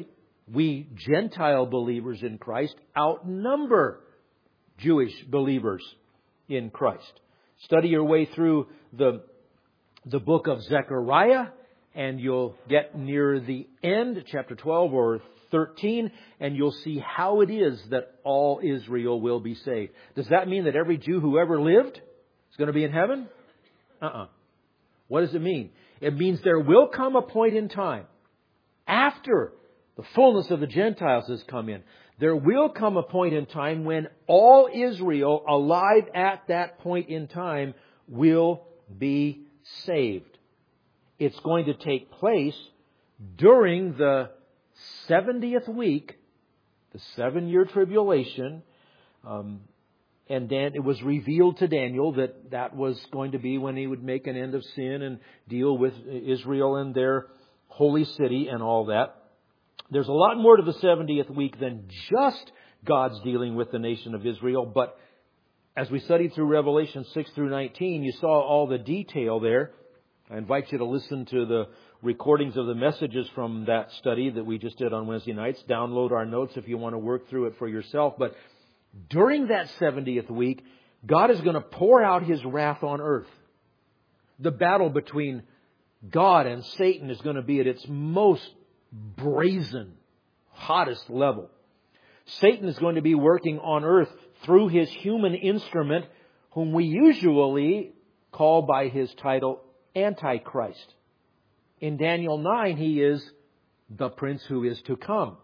We Gentile believers in Christ outnumber Jewish believers in Christ. Study your way through the book of Zechariah, and you'll get near the end, chapter 12 or 13, and you'll see how it is that all Israel will be saved. Does that mean that every Jew who ever lived is going to be in heaven? What does it mean? It means there will come a point in time after the fullness of the Gentiles has come in. There will come a point in time when all Israel alive at that point in time will be saved. It's going to take place during the 70th week, the 7-year tribulation. And it was revealed to Daniel that that was going to be when he would make an end of sin and deal with Israel and their holy city and all that. There's a lot more to the 70th week than just God's dealing with the nation of Israel. But as we studied through Revelation 6 through 19, you saw all the detail there. I invite you to listen to the recordings of the messages from that study that we just did on Wednesday nights. Download our notes if you want to work through it for yourself. But during that 70th week, God is going to pour out His wrath on earth. The battle between God and Satan is going to be at its most brazen, hottest level. Satan is going to be working on earth through his human instrument, whom we usually call by his title Antichrist. In Daniel 9, he is the prince who is to come.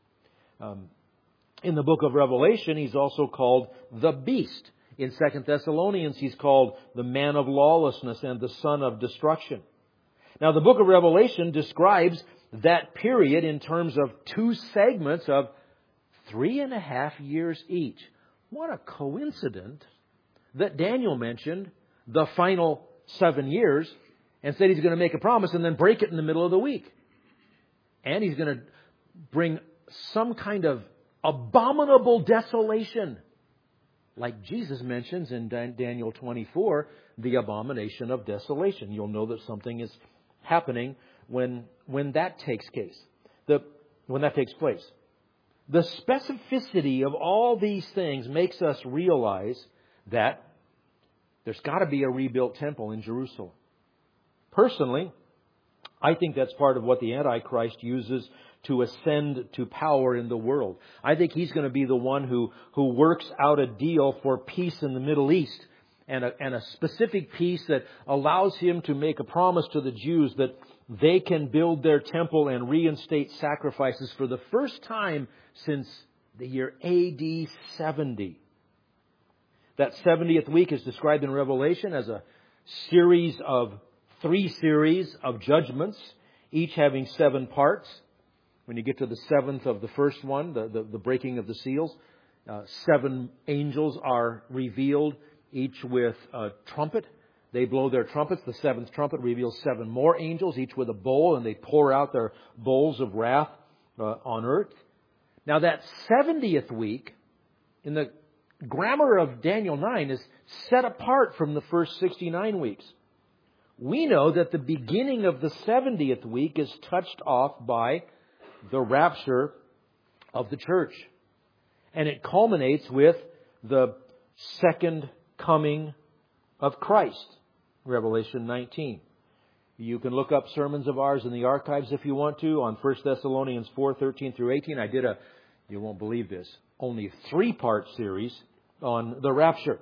In the book of Revelation, he's also called the beast. In 2 Thessalonians, he's called the man of lawlessness and the son of destruction. Now, the book of Revelation describes that period in terms of 2 segments of 3.5 years each. What a coincidence that Daniel mentioned the final 7 years and said he's going to make a promise and then break it in the middle of the week. And he's going to bring some kind of abominable desolation, like Jesus mentions in Daniel 24, the abomination of desolation. You'll know that something is happening when that takes place. The specificity of all these things makes us realize that there's got to be a rebuilt temple in Jerusalem. Personally, I think that's part of what the Antichrist uses to ascend to power in the world. I think he's going to be the one who works out a deal for peace in the Middle East, and a specific peace that allows him to make a promise to the Jews that they can build their temple and reinstate sacrifices for the first time since the year AD 70. That 70th week is described in Revelation as a series of 3 series of judgments, each having 7 parts. When you get to the 7th of the first one, the breaking of the seals, 7 angels are revealed, each with a trumpet. They blow their trumpets. The 7th trumpet reveals 7 more angels, each with a bowl, and they pour out their bowls of wrath on earth. Now that 70th week, in the grammar of Daniel 9, is set apart from the first 69 weeks. We know that the beginning of the 70th week is touched off by the rapture of the church. And it culminates with the second coming of Christ, Revelation 19. You can look up sermons of ours in the archives if you want to on 1 Thessalonians 4:13 through 18. I did you won't believe this, only 3-part series on the rapture.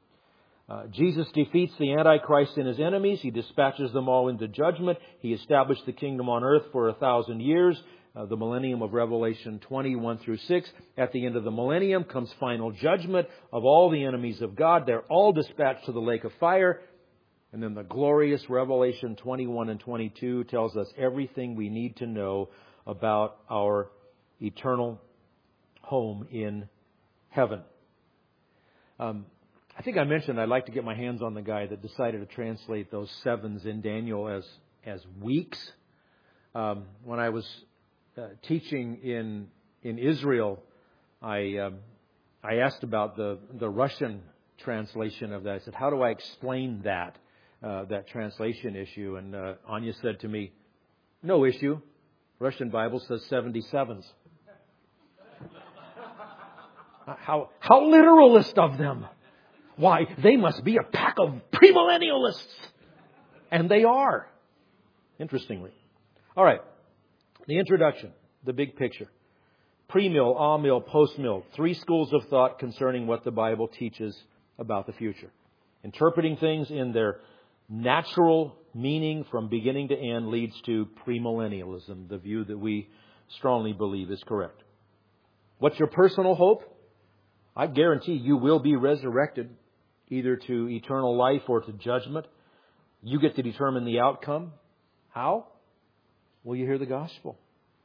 Jesus defeats the Antichrist and his enemies. He dispatches them all into judgment. He established the kingdom on earth for 1,000 years. The millennium of Revelation 21 through 6. At the end of the millennium comes final judgment of all the enemies of God. They're all dispatched to the lake of fire. And then the glorious Revelation 21 and 22 tells us everything we need to know about our eternal home in heaven. I think I mentioned I'd like to get my hands on the guy that decided to translate those 7s in Daniel as weeks. When I was teaching in Israel, I asked about the Russian translation of that. I said, how do I explain that translation issue? And Anya said to me, no issue. Russian Bible says 77s. How literalist of them. Why, they must be a pack of premillennialists. And they are. Interestingly. All right. The introduction. The big picture. Pre-mill, a-mill, post-mill. 3 schools of thought concerning what the Bible teaches about the future. Interpreting things in their natural meaning from beginning to end leads to premillennialism, the view that we strongly believe is correct. What's your personal hope? I guarantee you will be resurrected either to eternal life or to judgment. You get to determine the outcome. How? Well, you hear the gospel.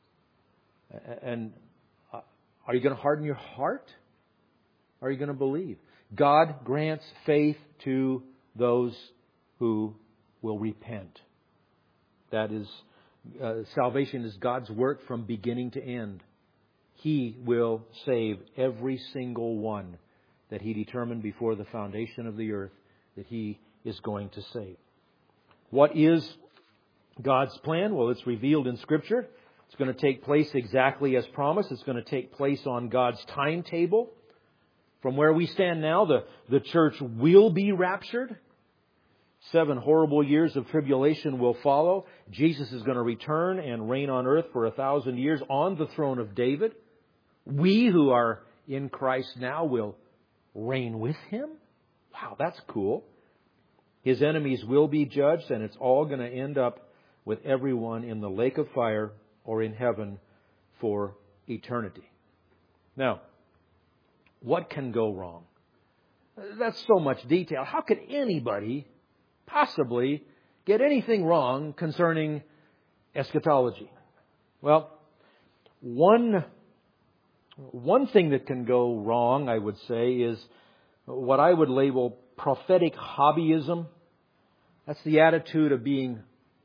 And are you going to harden your heart? Or are you going to believe? God grants faith to those who will repent. That is, salvation is God's work from beginning to end. He will save every single one that He determined before the foundation of the earth that He is going to save. What is God's plan? Well, it's revealed in Scripture. It's going to take place exactly as promised. It's going to take place on God's timetable. From where we stand now, the church will be raptured. 7 horrible years of tribulation will follow. Jesus is going to return and reign on earth for 1,000 years on the throne of David. We who are in Christ now will reign with Him. Wow, that's cool. His enemies will be judged, and it's all going to end up with everyone in the lake of fire or in heaven for eternity. Now, what can go wrong? That's so much detail. How could anybody possibly get anything wrong concerning eschatology? Well, one thing that can go wrong, I would say, is what I would label prophetic hobbyism. That's the attitude of being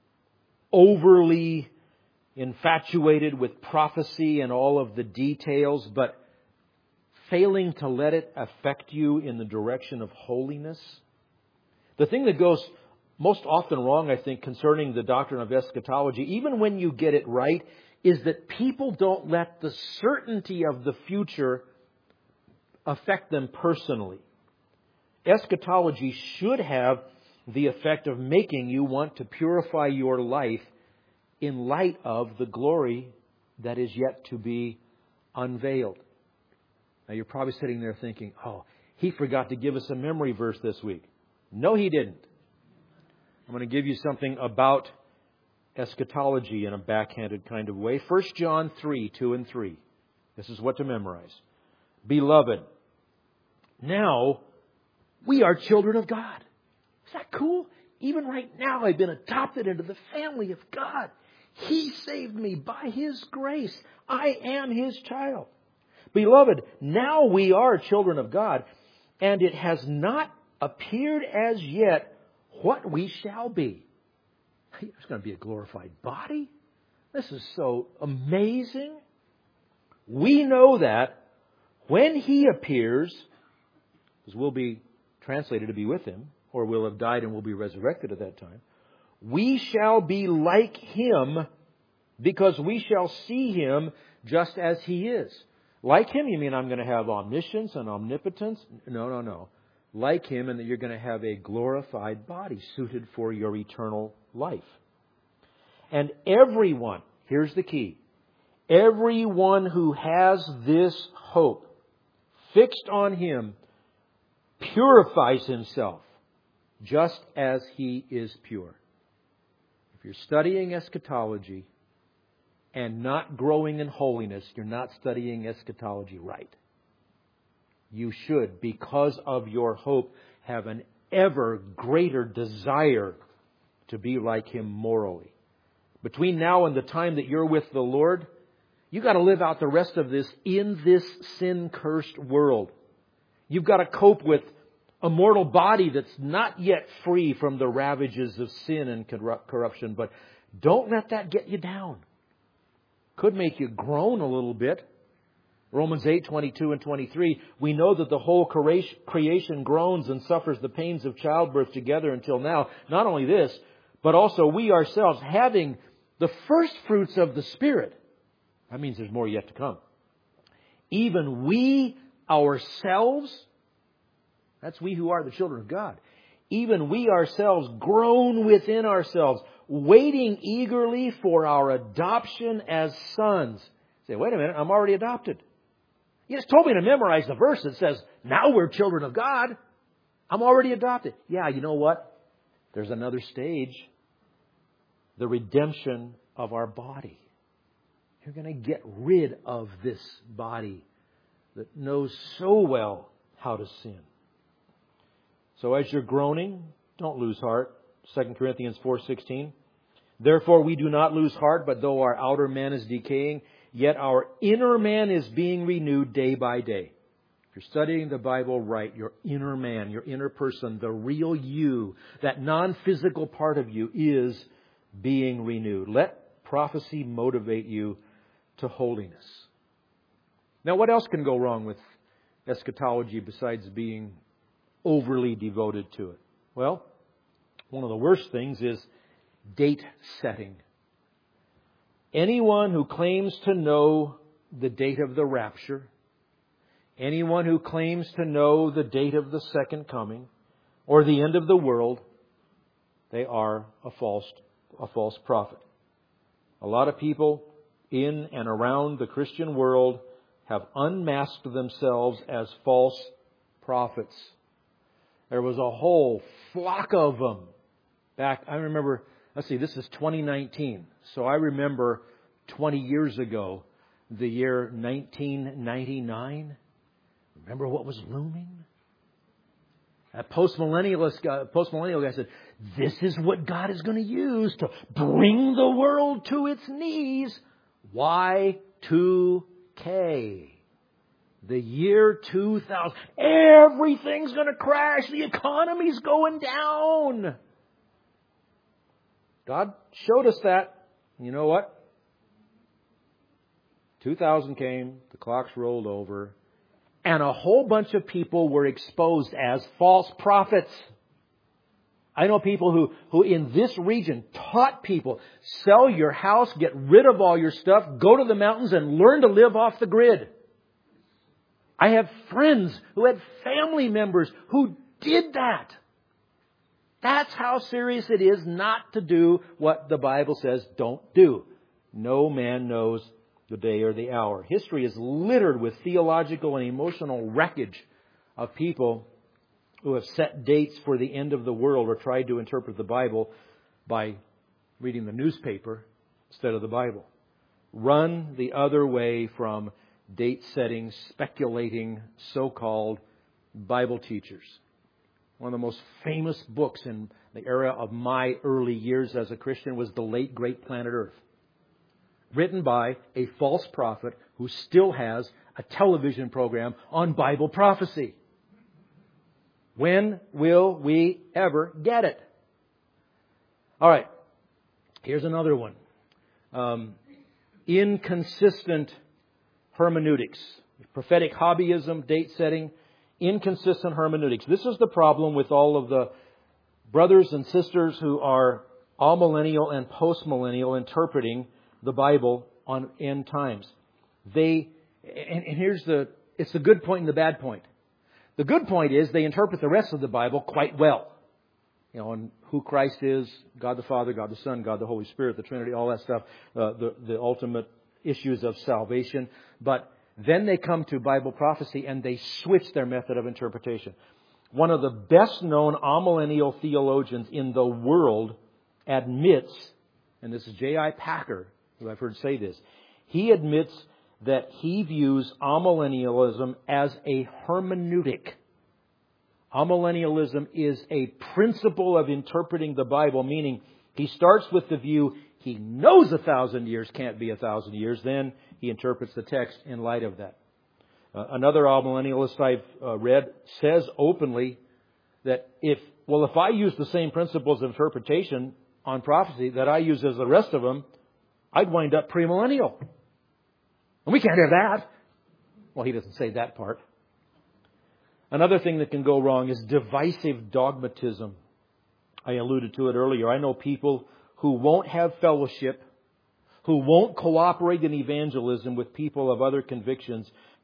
overly infatuated with prophecy and all of the details, but failing to let it affect you in the direction of holiness. The thing that goes most often wrong, I think, concerning the doctrine of eschatology, even when you get it right, is that people don't let the certainty of the future affect them personally. Eschatology should have the effect of making you want to purify your life in light of the glory that is yet to be unveiled. Now you're probably sitting there thinking, oh, he forgot to give us a memory verse this week. No, he didn't. I'm going to give you something about eschatology in a backhanded kind of way. 1 John 3, 2 and 3. This is what to memorize. Beloved, now we are children of God. Is that cool? Even right now I've been adopted into the family of God. He saved me by His grace. I am His child. Beloved, now we are children of God, and it has not appeared as yet what we shall be. There's going to be a glorified body. This is so amazing. We know that when He appears, because we'll be translated to be with Him, or we'll have died and will be resurrected at that time, we shall be like Him because we shall see Him just as He is. Like Him, you mean I'm going to have omniscience and omnipotence? No. Like Him, and that you're going to have a glorified body suited for your eternal life. And everyone, here's the key, everyone who has this hope fixed on Him purifies himself just as He is pure. If you're studying eschatology and not growing in holiness, you're not studying eschatology right. You should, because of your hope, have an ever greater desire to be like Him morally. Between now and the time that you're with the Lord, you've got to live out the rest of this in this sin-cursed world. You've got to cope with a mortal body that's not yet free from the ravages of sin and corruption. But don't let that get you down. Could make you groan a little bit. Romans 8, 22 and 23, we know that the whole creation groans and suffers the pains of childbirth together until now. Not only this, but also we ourselves, having the first fruits of the Spirit. That means there's more yet to come. Even we ourselves, that's we who are the children of God, even we ourselves groan within ourselves, waiting eagerly for our adoption as sons. Say, wait a minute, I'm already adopted. You just told me to memorize the verse that says, now we're children of God. I'm already adopted. Yeah, you know what? There's another stage. The redemption of our body. You're going to get rid of this body that knows so well how to sin. So as you're groaning, don't lose heart. 2 Corinthians 4:16. Therefore we do not lose heart, but though our outer man is decaying, yet our inner man is being renewed day by day. If you're studying the Bible right, your inner man, your inner person, the real you, that non-physical part of you is being renewed. Let prophecy motivate you to holiness. Now, what else can go wrong with eschatology besides being overly devoted to it? Well, one of the worst things is date setting. Anyone who claims to know the date of the rapture, anyone who claims to know the date of the second coming or the end of the world, they are a false prophet. A lot of people in and around the Christian world have unmasked themselves as false prophets. There was a whole flock of them back. I remember, this is 2019. So I remember 20 years ago, the year 1999. Remember what was looming? A postmillennial guy said, this is what God is going to use to bring the world to its knees. Y2K. The year 2000. Everything's going to crash. The economy's going down. God showed us that. You know what? 2000 came. The clocks rolled over. And a whole bunch of people were exposed as false prophets. I know people who in this region taught people, sell your house, get rid of all your stuff, go to the mountains and learn to live off the grid. I have friends who had family members who did that. That's how serious it is not to do what the Bible says don't do. No man knows the day or the hour. History is littered with theological and emotional wreckage of people who have set dates for the end of the world or tried to interpret the Bible by reading the newspaper instead of the Bible. Run the other way from date-setting, speculating, so-called Bible teachers. One of the most famous books in the era of my early years as a Christian was The Late Great Planet Earth, written by a false prophet who still has a television program on Bible prophecy. When will we ever get it? All right. Here's another one. Inconsistent hermeneutics. Prophetic hobbyism, date setting, inconsistent hermeneutics. This is the problem with all of the brothers and sisters who are amillennial and postmillennial interpreting the Bible on end times. It's the good point and the bad point. The good point is they interpret the rest of the Bible quite well. On who Christ is, God the Father, God the Son, God the Holy Spirit, the Trinity, all that stuff, the ultimate issues of salvation. But then they come to Bible prophecy and they switch their method of interpretation. One of the best known amillennial theologians in the world admits, and this is J.I. Packer, who I've heard say this, he admits that he views amillennialism as a hermeneutic. Amillennialism is a principle of interpreting the Bible, meaning he starts with the view he knows 1,000 years can't be 1,000 years. Then he interprets the text in light of that. Another amillennialist I've read says openly that if I use the same principles of interpretation on prophecy that I use as the rest of them, I'd wind up premillennial. And we can't have that. Well, he doesn't say that part. Another thing that can go wrong is divisive dogmatism. I alluded to it earlier. I know people who won't have fellowship, who won't cooperate in evangelism with people of other convictions,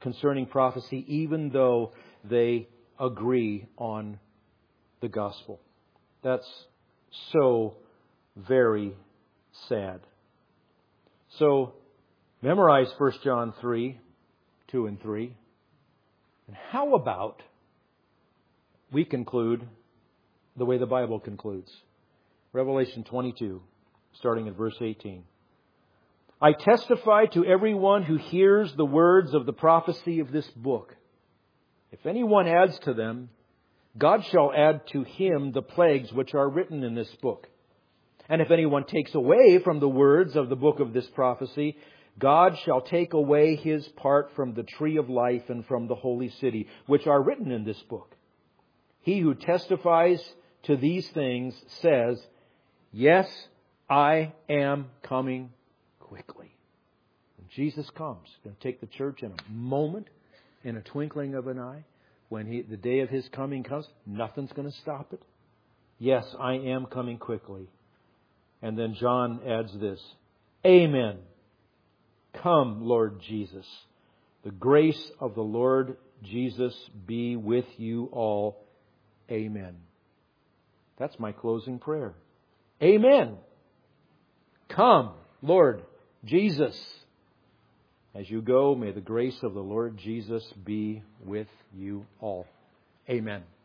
concerning prophecy, even though they agree on the gospel. That's so very sad. So, memorize 1 John 3, 2 and 3. And how about we conclude the way the Bible concludes? Revelation 22, starting at verse 18. I testify to everyone who hears the words of the prophecy of this book. If anyone adds to them, God shall add to him the plagues which are written in this book. And if anyone takes away from the words of the book of this prophecy, God shall take away his part from the tree of life and from the holy city, which are written in this book. He who testifies to these things says, yes, I am coming quickly. When Jesus comes, He's going to take the church in a moment, in a twinkling of an eye. When the day of His coming comes, nothing's going to stop it. Yes, I am coming quickly. And then John adds this, Amen. Come, Lord Jesus. The grace of the Lord Jesus be with you all. Amen. That's my closing prayer. Amen. Come, Lord Jesus. As you go, may the grace of the Lord Jesus be with you all. Amen.